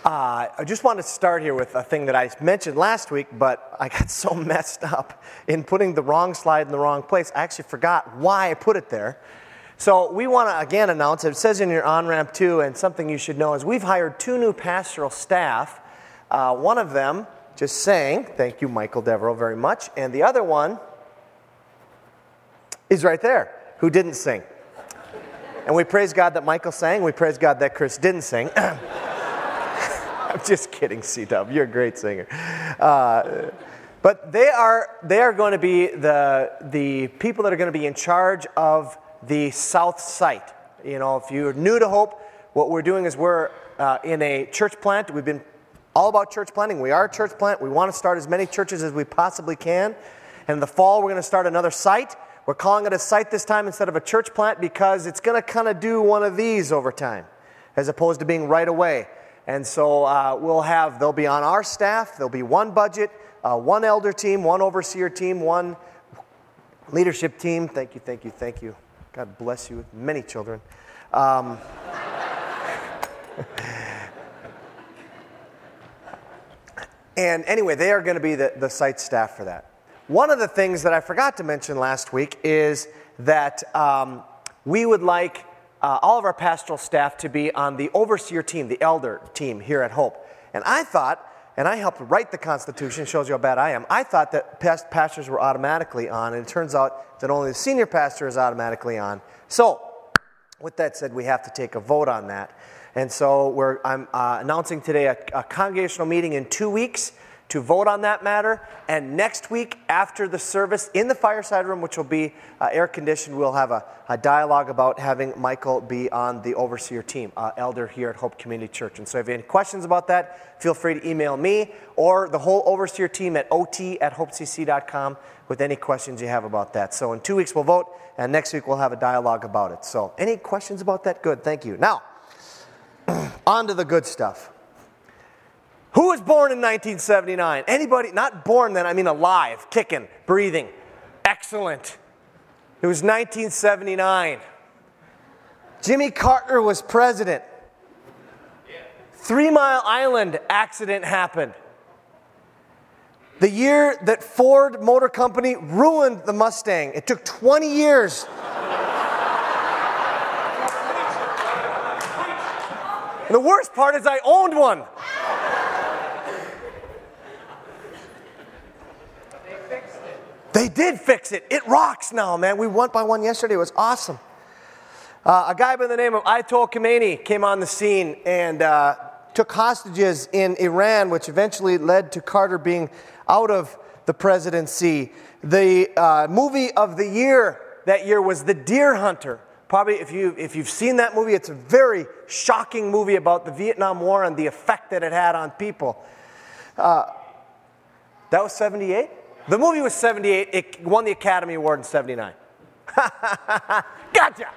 I just want to start here with a thing that I mentioned last week, but I got so messed up in putting the wrong slide in the wrong place. I actually forgot why I put it there. So we want to again announce, it says in your on-ramp too, and something you should know is we've hired 2 new pastoral staff. One of them just sang, thank you Michael Devereaux very much, and the other one is right there, who didn't sing. And we praise God that Michael sang, we praise God that Chris didn't sing. I'm just kidding, C-Dub. You're a great singer. But they are going to be the people that are going to be in charge of the South Site. You know, if you're new to Hope, what we're doing is we're in a church plant. We've been all about church planting. We are a church plant. We want to start as many churches as we possibly can. And in the fall, we're going to start another site. We're calling it a site this time instead of a church plant because it's going to kind of do one of these over time as opposed to being right away. And so they'll be on our staff, there'll be one budget, one elder team, one overseer team, one leadership team. Thank you. God bless you with many children. And anyway, they are going to be the site staff for that. One of the things that I forgot to mention last week is that we would like all of our pastoral staff to be on the overseer team, the elder team here at Hope. And I thought, and I helped write the Constitution, shows you how bad I am, I thought that pastors were automatically on, and it turns out that only the senior pastor is automatically on. So, with that said, we have to take a vote on that. And so I'm announcing today a congregational meeting in 2 weeks to vote on that matter. And next week, after the service in the fireside room, which will be air-conditioned, we'll have a dialogue about having Michael be on the overseer team, elder here at Hope Community Church. And so if you have any questions about that, feel free to email me or the whole overseer team at ot@hopecc.com with any questions you have about that. So in 2 weeks, we'll vote, and next week, we'll have a dialogue about it. So any questions about that? Good, thank you. Now, on to the good stuff. Who was born in 1979? Anybody? Not born then, I mean alive, kicking, breathing. Excellent. It was 1979. Jimmy Carter was president. 3 Mile Island accident happened. The year that Ford Motor Company ruined the Mustang. It took 20 years. And the worst part is I owned one. They did fix it. It rocks now, man. We went by one yesterday. It was awesome. A guy by the name of Ayatollah Khomeini came on the scene and took hostages in Iran, which eventually led to Carter being out of the presidency. The movie of the year that year was The Deer Hunter. Probably if you've seen that movie, it's a very shocking movie about the Vietnam War and the effect that it had on people. That was 78? The movie was 78. It won the Academy Award in 79. Gotcha!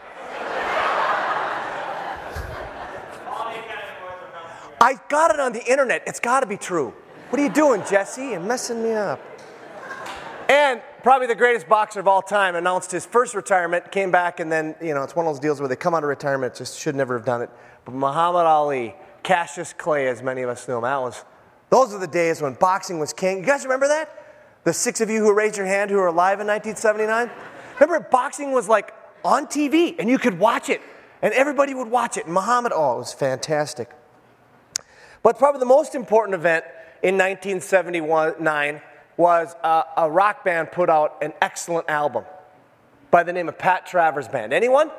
I got it on the internet. It's got to be true. What are you doing, Jesse? You're messing me up. And probably the greatest boxer of all time announced his first retirement, came back, and then, it's one of those deals where they come out of retirement, just should never have done it. But Muhammad Ali, Cassius Clay, as many of us knew him, those are the days when boxing was king. You guys remember that? The 6 of you who raised your hand who were alive in 1979? Remember, boxing was like on TV, and you could watch it, and everybody would watch it. And Muhammad, it was fantastic. But probably the most important event in 1979 was a rock band put out an excellent album by the name of Pat Travers Band. Anyone?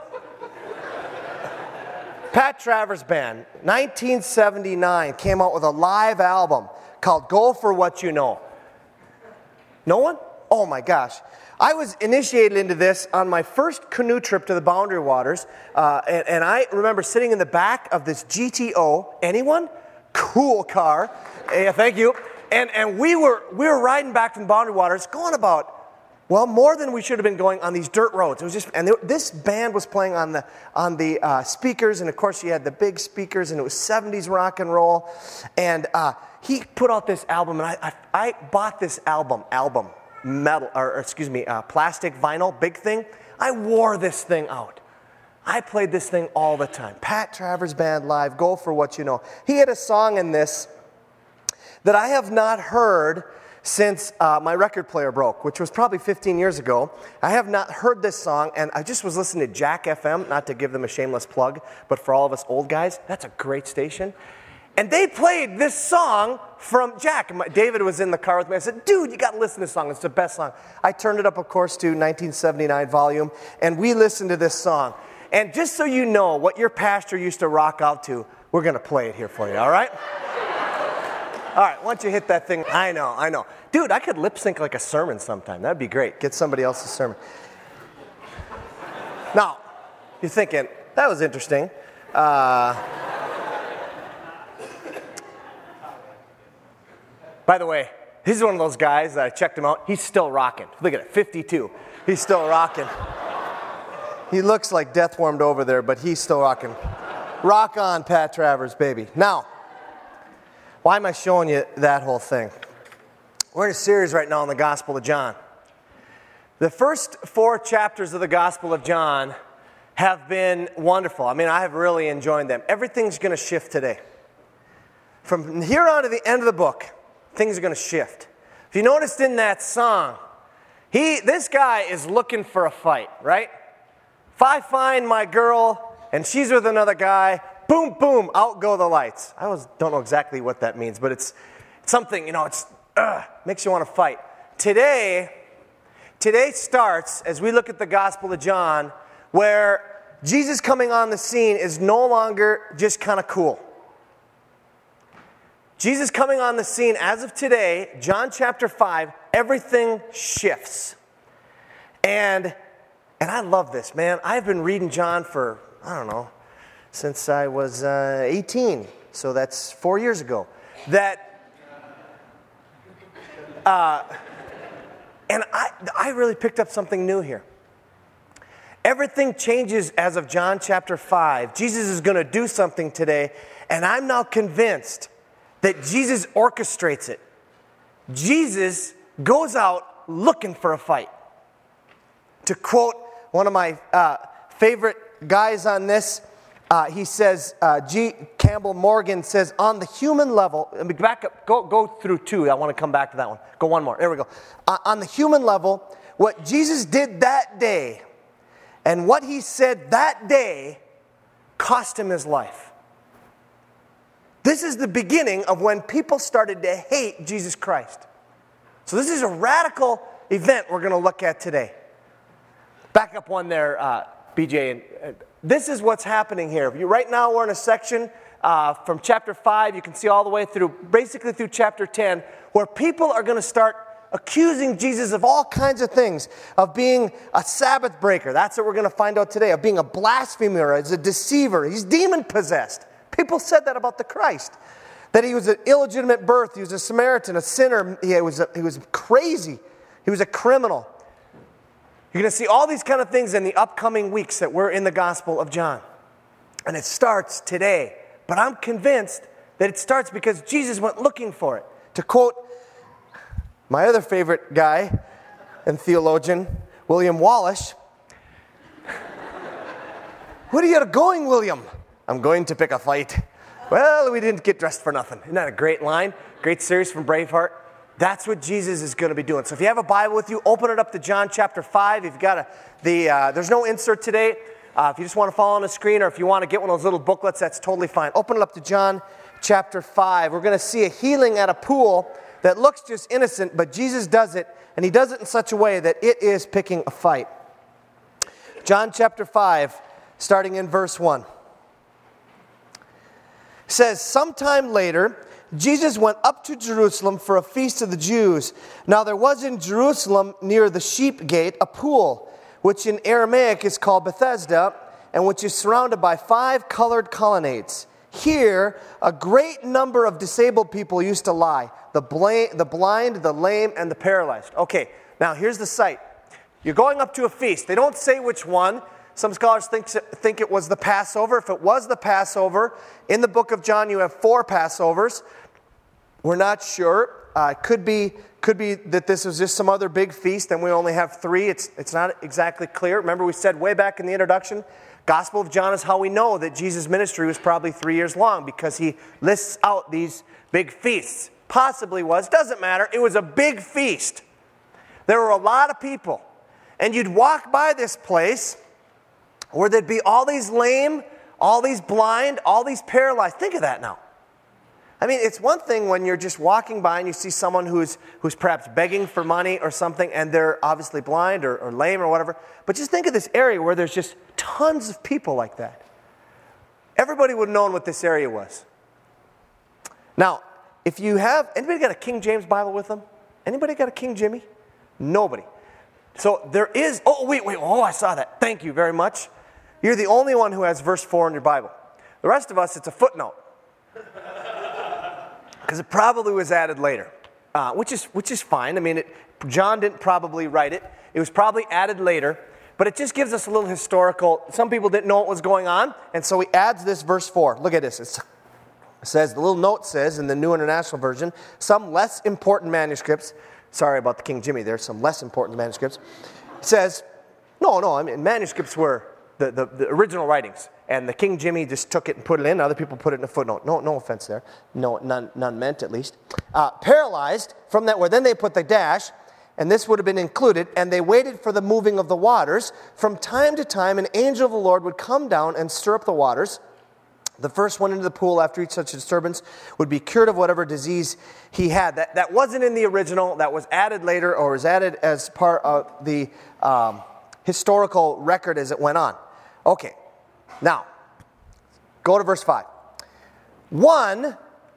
Pat Travers Band, 1979, came out with a live album called Go For What You Know. No one? Oh my gosh. I was initiated into this on my first canoe trip to the Boundary Waters, and I remember sitting in the back of this GTO. Anyone? Cool car. Yeah, thank you. And we were riding back from Boundary Waters, going about, more than we should have been going on these dirt roads. It was just, this band was playing on the speakers, and of course you had the big speakers, and it was 70s rock and roll. And he put out this album, and I bought this album, plastic vinyl, big thing. I wore this thing out. I played this thing all the time. Pat Travers Band Live, Go For What You Know. He had a song in this that I have not heard since my record player broke, which was probably 15 years ago. I have not heard this song, and I just was listening to Jack FM, not to give them a shameless plug, but for all of us old guys, that's a great station. And they played this song from Jack. David was in the car with me. I said, dude, you got to listen to this song. It's the best song. I turned it up, of course, to 1979 volume, and we listened to this song. And just so you know what your pastor used to rock out to, we're going to play it here for you, all right? All right, once you hit that thing, I know. Dude, I could lip sync like a sermon sometime. That'd be great. Get somebody else's sermon. Now, you're thinking, that was interesting. By the way, he's one of those guys that I checked him out. He's still rocking. Look at it, 52. He's still rocking. He looks like death warmed over there, but he's still rocking. Rock on, Pat Travers, baby. Now, why am I showing you that whole thing? We're in a series right now on the Gospel of John. The first 4 chapters of the Gospel of John have been wonderful. I mean, I have really enjoyed them. Everything's going to shift today. From here on to the end of the book, things are going to shift. If you noticed in that song, this guy is looking for a fight, right? If I find my girl and she's with another guy, boom, boom, out go the lights. I don't know exactly what that means, but it's something, makes you want to fight. Today starts, as we look at the Gospel of John, where Jesus coming on the scene is no longer just kind of cool. Jesus coming on the scene as of today, John chapter 5, everything shifts. And I love this, man. I've been reading John for, since I was 18. So that's 4 years ago. And I really picked up something new here. Everything changes as of John chapter 5. Jesus is going to do something today, and I'm now convinced that Jesus orchestrates it. Jesus goes out looking for a fight. To quote one of my favorite guys on this, he says, G. Campbell Morgan says, on the human level, let me back up, go through 2. I want to come back to that one. Go one more. There we go. On the human level, what Jesus did that day and what he said that day cost him his life. This is the beginning of when people started to hate Jesus Christ. So this is a radical event we're going to look at today. Back up one there, BJ. This is what's happening here. Right now we're in a section from chapter 5. You can see all the way through, basically through chapter 10, where people are going to start accusing Jesus of all kinds of things, of being a Sabbath breaker. That's what we're going to find out today, of being a blasphemer, as a deceiver. He's demon-possessed. People said that about the Christ, that he was an illegitimate birth, he was a Samaritan, a sinner, he was crazy, he was a criminal. You're going to see all these kind of things in the upcoming weeks that we're in the Gospel of John. And it starts today. But I'm convinced that it starts because Jesus went looking for it. To quote my other favorite guy and theologian, William Wallace, "Where are you going, William?" "I'm going to pick a fight." Well, we didn't get dressed for nothing. Isn't that a great line? Great series from Braveheart. That's what Jesus is going to be doing. So if you have a Bible with you, open it up to John chapter 5. If you've got there's no insert today. If you just want to follow on the screen, or if you want to get one of those little booklets, that's totally fine. Open it up to John chapter 5. We're going to see a healing at a pool that looks just innocent, but Jesus does it, and he does it in such a way that it is picking a fight. John chapter 5, starting in verse 1. Says, sometime later, Jesus went up to Jerusalem for a feast of the Jews. Now there was in Jerusalem near the sheep gate a pool, which in Aramaic is called Bethesda, and which is surrounded by 5 colored colonnades. Here, a great number of disabled people used to lie, the blind, the lame, and the paralyzed. Okay, now here's the site. You're going up to a feast. They don't say which one. Some scholars think it was the Passover. If it was the Passover, in the book of John you have 4 Passovers. We're not sure. Could be that this was just some other big feast and we only have 3. It's not exactly clear. Remember we said way back in the introduction, Gospel of John is how we know that Jesus' ministry was probably 3 years long, because he lists out these big feasts. Possibly was, doesn't matter. It was a big feast. There were a lot of people. And you'd walk by this place where there'd be all these lame, all these blind, all these paralyzed. Think of that now. I mean, it's one thing when you're just walking by and you see someone who's perhaps begging for money or something, and they're obviously blind or lame or whatever. But just think of this area where there's just tons of people like that. Everybody would have known what this area was. Now, if you have, anybody got a King James Bible with them? Anybody got a King Jimmy? Nobody. So there is, I saw that. Thank you very much. You're the only one who has verse 4 in your Bible. The rest of us, it's a footnote. Because it probably was added later, which is fine. I mean, John didn't probably write it. It was probably added later. But it just gives us a little historical, some people didn't know what was going on, and so he adds this verse 4. Look at this. It says, the little note says in the New International Version, some less important manuscripts, sorry about the King Jimmy there, some less important manuscripts, it says, manuscripts were the original writings, and the King Jimmy just took it and put it in. Other people put it in a footnote. No offense there. No, none meant at least. Paralyzed, from that where then they put the dash, and this would have been included, and they waited for the moving of the waters. From time to time, an angel of the Lord would come down and stir up the waters. The first one into the pool after each such disturbance would be cured of whatever disease he had. That wasn't in the original. That was added later, or was added as part of the historical record as it went on. Okay, now, go to verse 5. One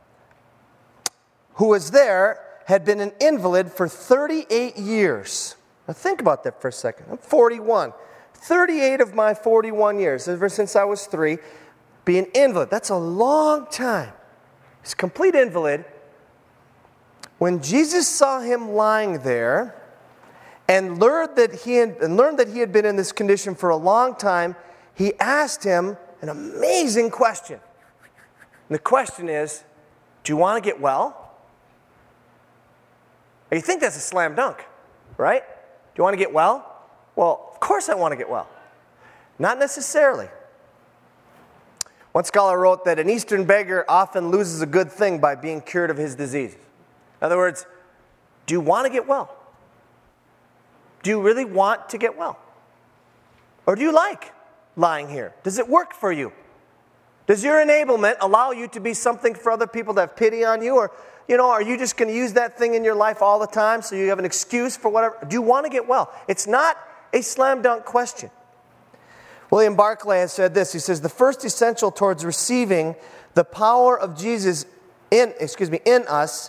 who was there had been an invalid for 38 years. Now think about that for a second. I'm 41. 38 of my 41 years, ever since I was 3, be an invalid. That's a long time. He's a complete invalid. When Jesus saw him lying there and learned that he had been in this condition for a long time, he asked him an amazing question. And the question is, do you want to get well? You think that's a slam dunk, right? Do you want to get well? Well, of course I want to get well. Not necessarily. One scholar wrote that an Eastern beggar often loses a good thing by being cured of his disease. In other words, do you want to get well? Do you really want to get well? Or do you like lying here? Does it work for you? Does your enablement allow you to be something for other people to have pity on you? Or, are you just going to use that thing in your life all the time so you have an excuse for whatever? Do you want to get well? It's not a slam dunk question. William Barclay has said this. He says, the first essential towards receiving the power of Jesus in us,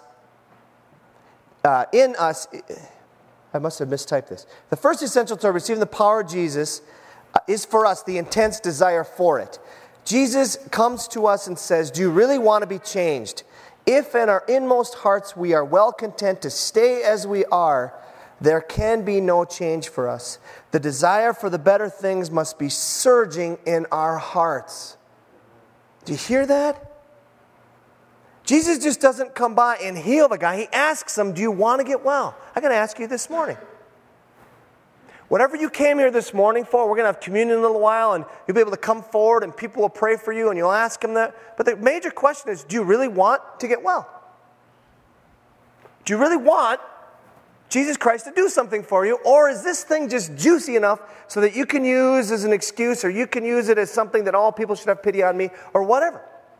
I must have mistyped this. The first essential toward receiving the power of Jesus is for us the intense desire for it. Jesus comes to us and says, do you really want to be changed? If in our inmost hearts we are well content to stay as we are, there can be no change for us. The desire for the better things must be surging in our hearts. Do you hear that? Jesus just doesn't come by and heal the guy. He asks him, do you want to get well? I'm going to ask you this morning. Whatever you came here this morning for, we're going to have communion in a little while, and you'll be able to come forward, and people will pray for you, and you'll ask them that. But the major question is, do you really want to get well? Do you really want Jesus Christ to do something for you, or is this thing just juicy enough so that you can use as an excuse, or you can use it as something that all people should have pity on me, or whatever?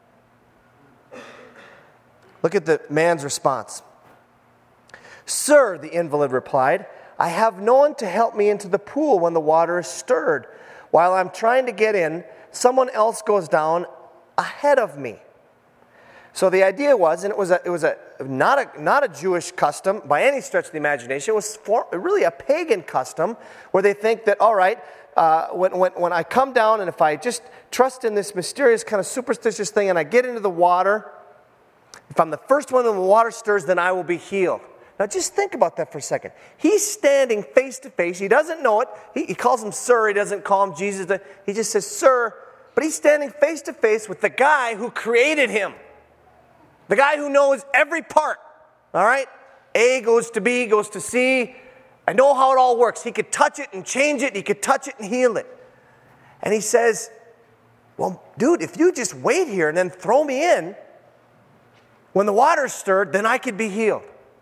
Look at the man's response. Sir, the invalid replied, I have no one to help me into the pool when the water is stirred. While I'm trying to get in, someone else goes down ahead of me. So the idea was, and it was not a Jewish custom by any stretch of the imagination. It was really a pagan custom where they think that, all right, when I come down and if I just trust in this mysterious kind of superstitious thing and I get into the water, if I'm the first one in the water stirs, then I will be healed. Now just think about that for a second. He's standing face to face. He doesn't know it. He calls him sir. He doesn't call him Jesus. He just says sir. But he's standing face to face with the guy who created him. The guy who knows every part all right? A goes to B, goes to C. I know how it all works. He could touch it and change it. He could touch it and heal it. And he says, well, dude, if you just wait here and then throw me in, when the water's stirred, then I could be healed.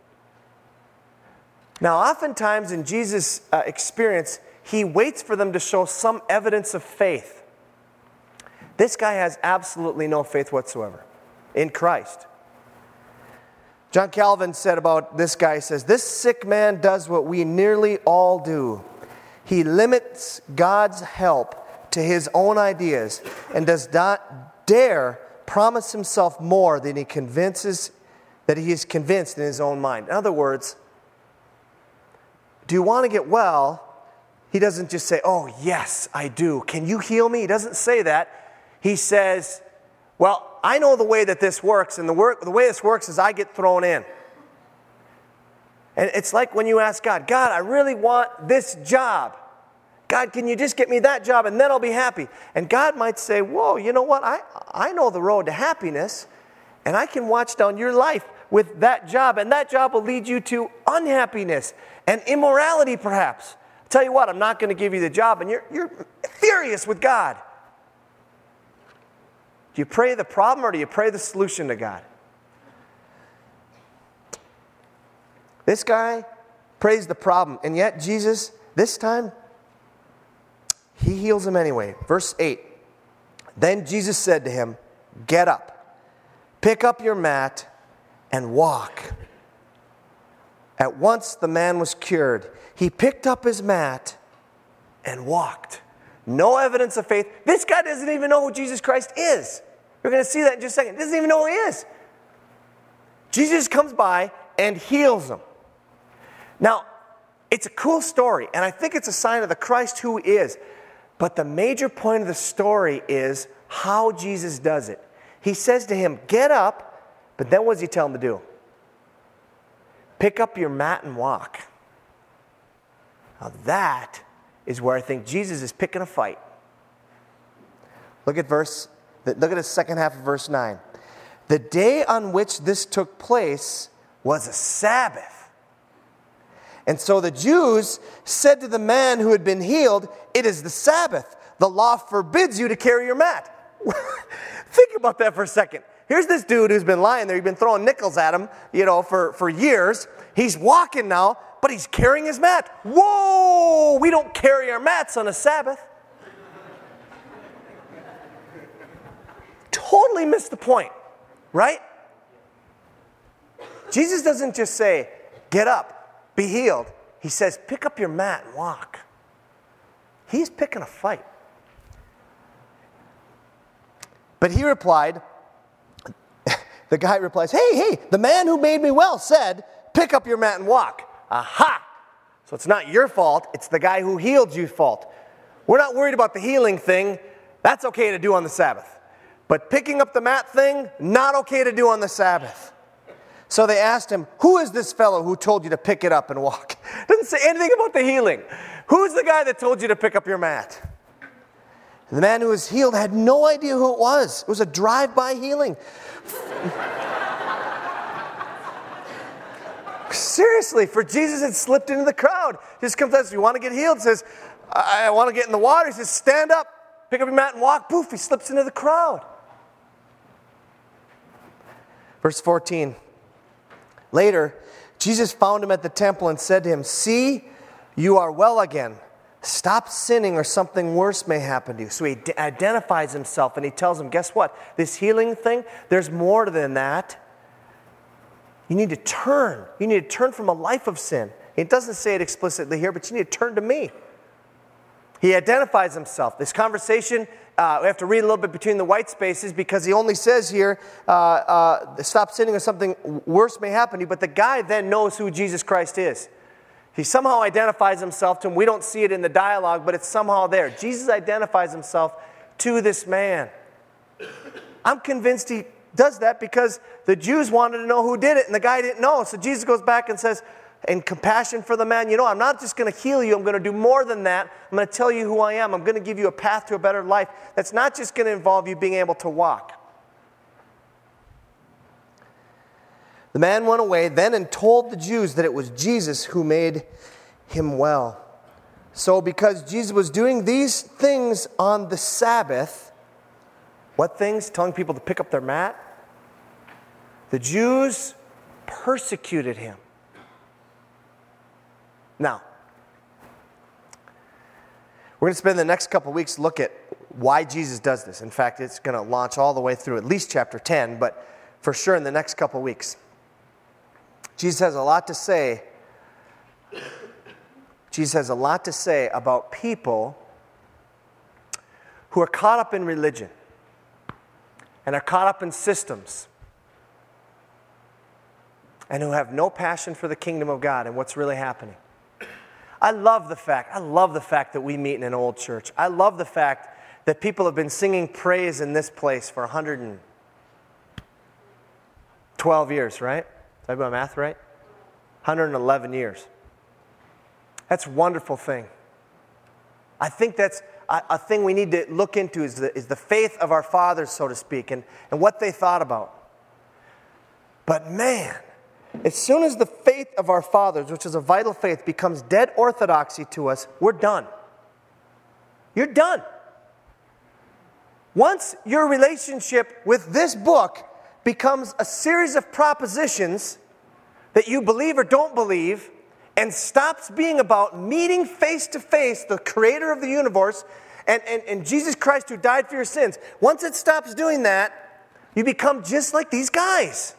Now, oftentimes in Jesus' experience, he waits for them to show some evidence of faith. This guy has absolutely no faith whatsoever in Christ. John Calvin said about this guy, he says, this sick man does what we nearly all do. He limits God's help to his own ideas and does not dare promise himself more than he is convinced in his own mind. In other words, do you want to get well? He doesn't just say, oh, yes, I do. Can you heal me? He doesn't say that. He says, well, I know the way that this works, and the way this works is I get thrown in. And it's like when you ask God, God, I really want this job. God, can you just get me that job, and then I'll be happy? And God might say, whoa, you know what? I know the road to happiness, and I can watch down your life with that job, and that job will lead you to unhappiness and immorality, perhaps. I'll tell you what, I'm not going to give you the job, and you're furious with God. Do you pray the problem or do you pray the solution to God? This guy prays the problem, and yet Jesus, this time, he heals him anyway. Verse 8. Then Jesus said to him, get up, pick up your mat, and walk. At once the man was cured. He picked up his mat and walked. No evidence of faith. This guy doesn't even know who Jesus Christ is. We're going to see that in just a second. He doesn't even know who he is. Jesus comes by and heals him. Now, it's a cool story, and I think it's a sign of the Christ who is. But the major point of the story is how Jesus does it. He says to him, get up, but then what does he tell him to do? Pick up your mat and walk. Now that is where I think Jesus is picking a fight. Look at the second half of verse 9. The day on which this took place was a Sabbath. And so the Jews said to the man who had been healed, it is the Sabbath. The law forbids you to carry your mat. Think about that for a second. Here's this dude who's been lying there. You've been throwing nickels at him, for years. He's walking now, but he's carrying his mat. Whoa! We don't carry our mats on a Sabbath. Totally missed the point, right? Jesus doesn't just say, get up, be healed. He says, pick up your mat and walk. He's picking a fight. But he replied, the guy replies, hey, the man who made me well said, pick up your mat and walk. Aha! So it's not your fault, it's the guy who healed you's fault. We're not worried about the healing thing. That's okay to do on the Sabbath. But picking up the mat thing, not okay to do on the Sabbath. So they asked him, who is this fellow who told you to pick it up and walk? Doesn't say anything about the healing. Who's the guy that told you to pick up your mat? And the man who was healed had no idea who it was. It was a drive-by healing. Seriously, for Jesus had slipped into the crowd. He just comes up, you want to get healed? Says, I want to get in the water. He says, stand up, pick up your mat and walk. Poof, he slips into the crowd. Verse 14. Later, Jesus found him at the temple and said to him, see, you are well again. Stop sinning or something worse may happen to you. So he identifies himself and he tells him, guess what? This healing thing, there's more than that. You need to turn. You need to turn from a life of sin. It doesn't say it explicitly here, but you need to turn to me. He identifies himself. This conversation, we have to read a little bit between the white spaces because he only says here, stop sinning or something worse may happen to you. But the guy then knows who Jesus Christ is. He somehow identifies himself to him. We don't see it in the dialogue, but it's somehow there. Jesus identifies himself to this man. I'm convinced he does that because the Jews wanted to know who did it, and the guy didn't know. So Jesus goes back and says, in compassion for the man, I'm not just going to heal you. I'm going to do more than that. I'm going to tell you who I am. I'm going to give you a path to a better life. That's not just going to involve you being able to walk. The man went away then and told the Jews that it was Jesus who made him well. So because Jesus was doing these things on the Sabbath, what things? Telling people to pick up their mat. The Jews persecuted him. Now, we're going to spend the next couple weeks look at why Jesus does this. In fact, it's going to launch all the way through at least chapter 10, but for sure in the next couple weeks. Jesus has a lot to say. Jesus has a lot to say about people who are caught up in religion and are caught up in systems and who have no passion for the kingdom of God and what's really happening. I love the fact that we meet in an old church. I love the fact that people have been singing praise in this place for 112 years, right? Did I do my math right? 111 years. That's a wonderful thing. I think that's a thing we need to look into is the faith of our fathers, so to speak, and what they thought about. But man, as soon as the faith of our fathers, which is a vital faith, becomes dead orthodoxy to us, we're done. You're done. Once your relationship with this book becomes a series of propositions that you believe or don't believe, and stops being about meeting face to face the creator of the universe and Jesus Christ who died for your sins, once it stops doing that, you become just like these guys.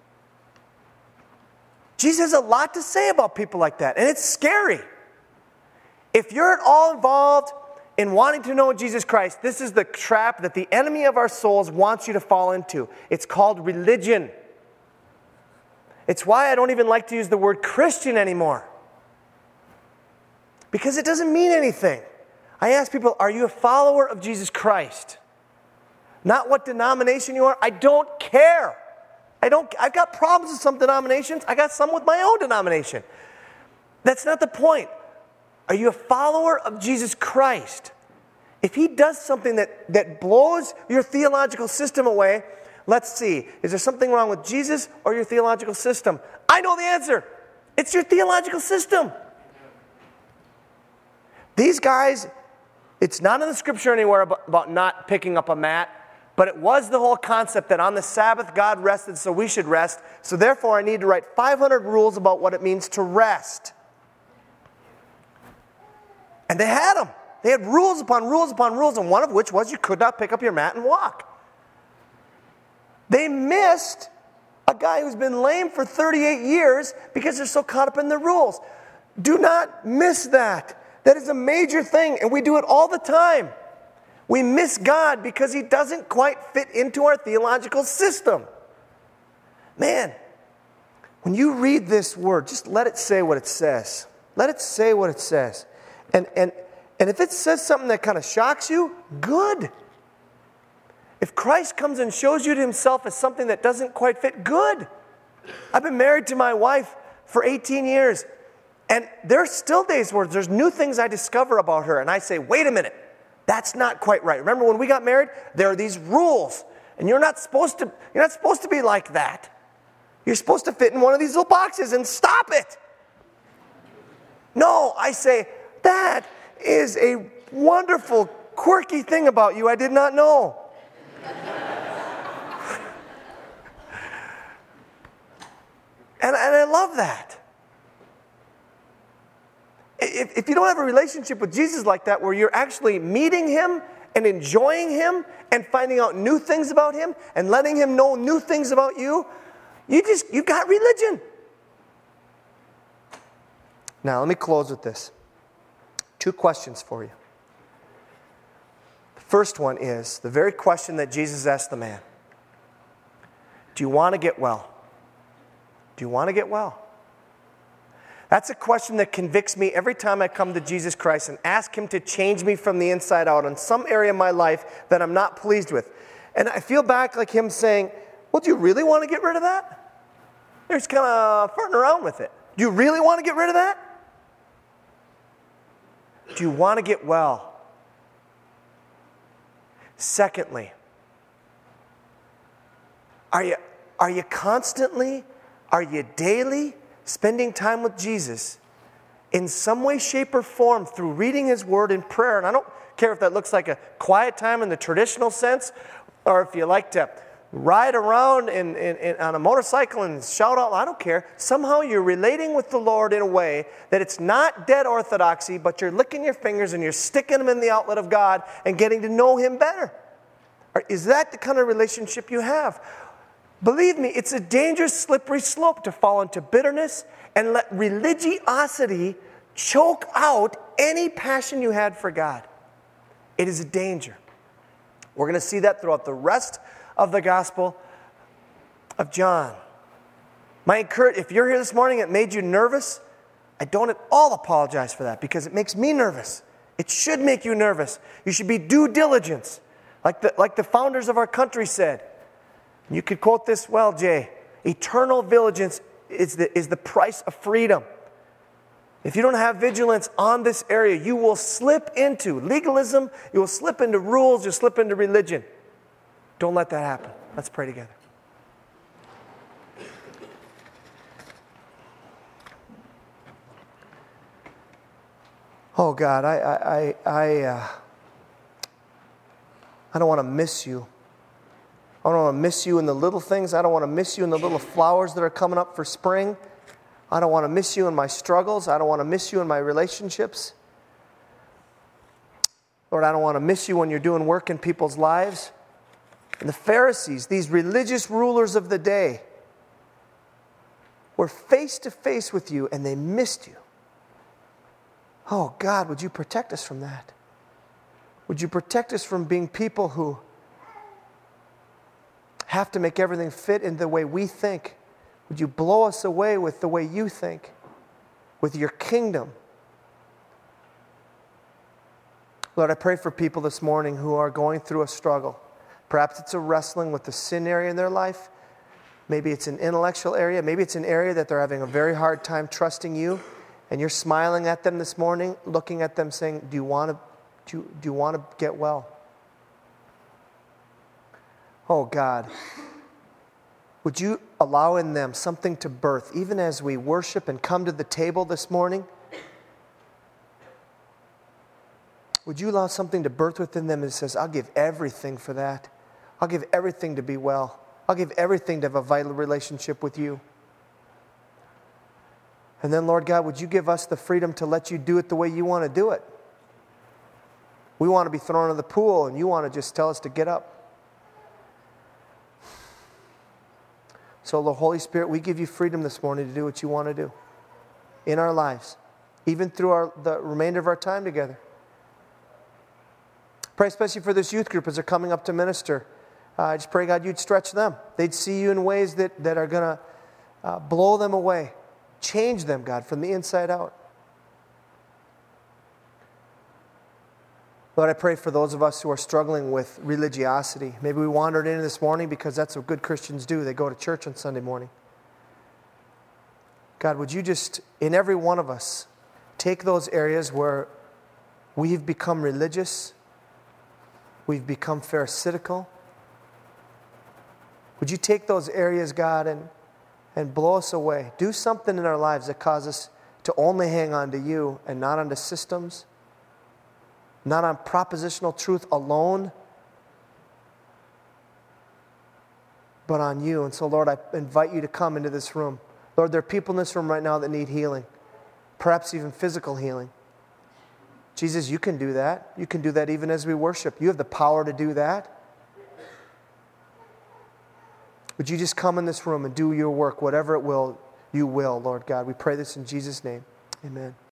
Jesus has a lot to say about people like that, and it's scary. If you're at all involved in wanting to know Jesus Christ, this is the trap that the enemy of our souls wants you to fall into. It's called religion. It's why I don't even like to use the word Christian anymore. Because it doesn't mean anything. I ask people, are you a follower of Jesus Christ? Not what denomination you are. I don't care. I've got problems with some denominations. I got some with my own denomination. That's not the point. Are you a follower of Jesus Christ? If he does something that blows your theological system away, let's see. Is there something wrong with Jesus or your theological system? I know the answer. It's your theological system. These guys, it's not in the scripture anywhere about not picking up a mat, but it was the whole concept that on the Sabbath God rested, so we should rest. So therefore I need to write 500 rules about what it means to rest. And they had them. They had rules upon rules upon rules, and one of which was you could not pick up your mat and walk. They missed a guy who's been lame for 38 years because they're so caught up in the rules. Do not miss that. That is a major thing, and we do it all the time. We miss God because he doesn't quite fit into our theological system. Man, when you read this word, just let it say what it says. Let it say what it says. And if it says something that kind of shocks you, good. If Christ comes and shows you to himself as something that doesn't quite fit, good. I've been married to my wife for 18 years, and there's still days where there's new things I discover about her, and I say, wait a minute, that's not quite right. Remember when we got married? There are these rules, and you're not supposed to be like that. You're supposed to fit in one of these little boxes and stop it. No, I say, that is a wonderful, quirky thing about you I did not know. And I love that. If you don't have a relationship with Jesus like that, where you're actually meeting him and enjoying him and finding out new things about him and letting him know new things about you, you've got religion. Now, let me close with this. 2 questions for you. The first one is the very question that Jesus asked the man. Do you want to get well? Do you want to get well? That's a question that convicts me every time I come to Jesus Christ and ask him to change me from the inside out in some area of my life that I'm not pleased with. And I feel back like him saying, well, do you really want to get rid of that? You're just kind of farting around with it. Do you really want to get rid of that? Do you want to get well? Secondly, are you constantly Are you daily spending time with Jesus in some way, shape, or form through reading His Word and prayer? And I don't care if that looks like a quiet time in the traditional sense, or if you like to ride around on a motorcycle and shout out, I don't care. Somehow you're relating with the Lord in a way that it's not dead orthodoxy, but you're licking your fingers and you're sticking them in the outlet of God and getting to know Him better. Or is that the kind of relationship you have? Believe me, it's a dangerous, slippery slope to fall into bitterness and let religiosity choke out any passion you had for God. It is a danger. We're going to see that throughout the rest of the Gospel of John. If you're here this morning, it made you nervous, I don't at all apologize for that, because it makes me nervous. It should make you nervous. You should be due diligence, like the founders of our country said. You could quote this well, Jay. Eternal vigilance is the price of freedom. If you don't have vigilance on this area, you will slip into legalism, you will slip into rules, you'll slip into religion. Don't let that happen. Let's pray together. Oh God, I don't want to miss you. I don't want to miss you in the little things. I don't want to miss you in the little flowers that are coming up for spring. I don't want to miss you in my struggles. I don't want to miss you in my relationships. Lord, I don't want to miss you when you're doing work in people's lives. And the Pharisees, these religious rulers of the day, were face to face with you and they missed you. Oh God, would you protect us from that? Would you protect us from being people who have to make everything fit in the way we think? Would you blow us away with the way you think, with your kingdom? Lord, I pray for people this morning who are going through a struggle. Perhaps it's a wrestling with the sin area in their life. Maybe it's an intellectual area. Maybe it's an area that they're having a very hard time trusting you. And you're smiling at them this morning, looking at them saying, do you want to get well? Oh God, would you allow in them something to birth, even as we worship and come to the table this morning? Would you allow something to birth within them that says, I'll give everything for that. I'll give everything to be well. I'll give everything to have a vital relationship with you. And then, Lord God, would you give us the freedom to let you do it the way you want to do it? We want to be thrown in the pool, and you want to just tell us to get up. So, Lord, Holy Spirit, we give you freedom this morning to do what you want to do in our lives, even through the remainder of our time together. Pray especially for this youth group as they're coming up to minister. I just pray, God, you'd stretch them. They'd see you in ways that are going to blow them away. Change them, God, from the inside out. Lord, I pray for those of us who are struggling with religiosity. Maybe we wandered in this morning because that's what good Christians do. They go to church on Sunday morning. God, would you just, in every one of us, take those areas where we've become religious, we've become pharisaical. Would you take those areas, God, and blow us away? Do something in our lives that causes us to only hang on to you and not onto systems, not on propositional truth alone, but on you. And so, Lord, I invite you to come into this room. Lord, there are people in this room right now that need healing, perhaps even physical healing. Jesus, you can do that. You can do that even as we worship. You have the power to do that. Would you just come in this room and do your work, whatever it will, you will, Lord God. We pray this in Jesus' name. Amen.